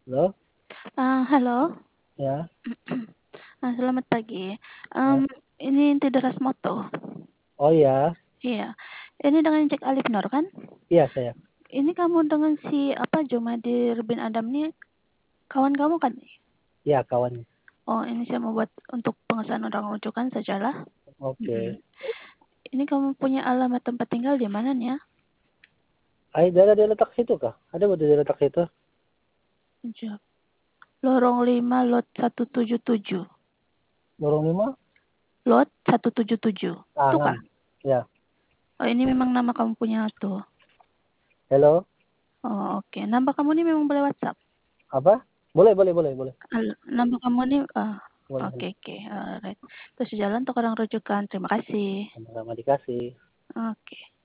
Halo? Halo. Ya, Selamat pagi. ya. Ini Tideras Moto. Oh iya, Iya. Ini dengan Cek Alif Nur kan? iya saya. Ini kamu dengan si Jumadir bin Adam nih kawan kamu kan? Iya kawan. Oh, ini saya mau buat untuk pengesahan orang rujukan sajalah. Oke. Ini kamu punya alamat tempat tinggal di mana nih ya? Daerah dia letak situ kah? Ada betul dia letak situ? Lorong 5 lot 177. Lorong 5? Lot 177. Itu kah? Ngam. Ya. Oh, ini memang nama kamu punya tuh. Halo? Oh, oke. Nama kamu ini memang boleh WhatsApp. Apa? Boleh, boleh, boleh, boleh. Nama kamu ini Boleh, oke boleh. oke. Alright. Terus jalan untuk orang rujukan. Terima kasih. Sama-sama dikasih. Oke.